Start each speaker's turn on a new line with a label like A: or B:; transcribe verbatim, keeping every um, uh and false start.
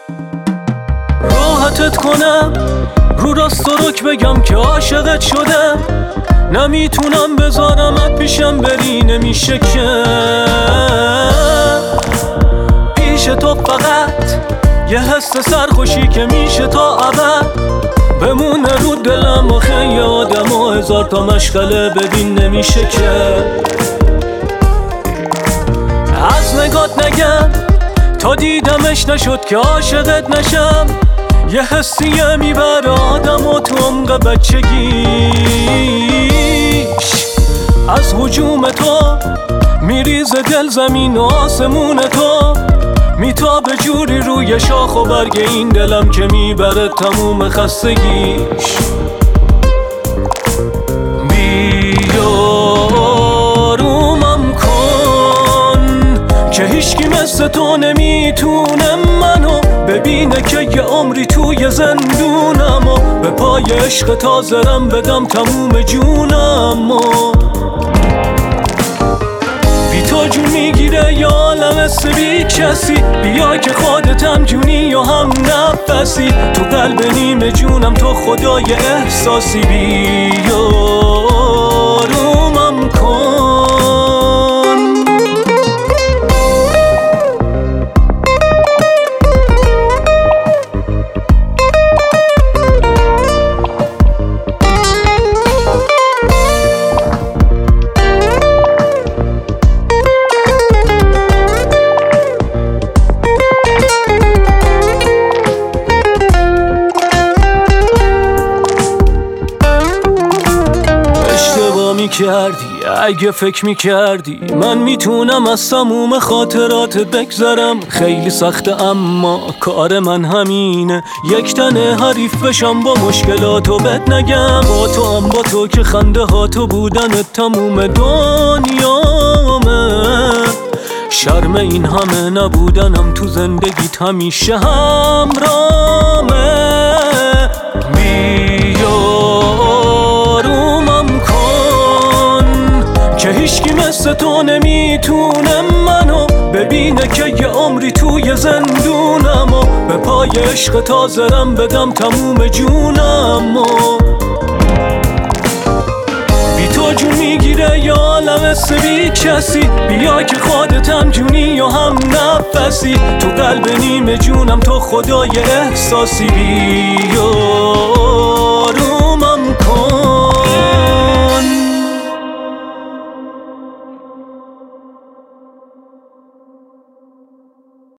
A: راحتت کنم رو راست و رک بگم که عاشقت شدم، نمیتونم بذارمت پیشم بری، نمیشه که پیش تو فقط یه حس سرخوشی که میشه تا ابد بمونه رو دلم. آخه یه آدم و هزار تا مشغله ببین نمیشه که از نگات نگم تا دیدمش نشد که عاشقت نشم. یه حسیه میبره آدم و تو عمق بچگیش، از هجوم تو میریزه دل زمین و آسمون تو، میتابه جوری روی شاخ و برگ این دلم که میبره تموم خستگیش. بیارومم کن که هیچکی مثل تو نمیتونه منو ببینه که یه عمری توی زندونم و به پای عشق تازرم بدم تموم جونم و بی تو جون میگیره یا عالم مثل بی کسی. بیا که خودتم جونی و هم نفسی، تو قلب نیمه جونم تو خدای احساسی. بیارومم کن کردی اگه فکر میکردی من میتونم از تموم خاطرات بگذرم. خیلی سخته اما کار من همینه، یک تنه حریف بشم با مشکلاتو بد نگم. با تو هم با تو که خنده ها تو بودن تموم دنیامه، شرم این همه نبودنم تو زندگیت همیشه همرامه. که هیچکی مثل تو نمیتونه منو ببینه که یه عمری توی زندونم و به پای عشق تازرم بدم تموم جونم و بی تو جون میگیره یا عالم مثل بی کسی. بیا که خودتم جونی و هم نفسی، تو قلب نیمه جونم تو خدای احساسی. بیا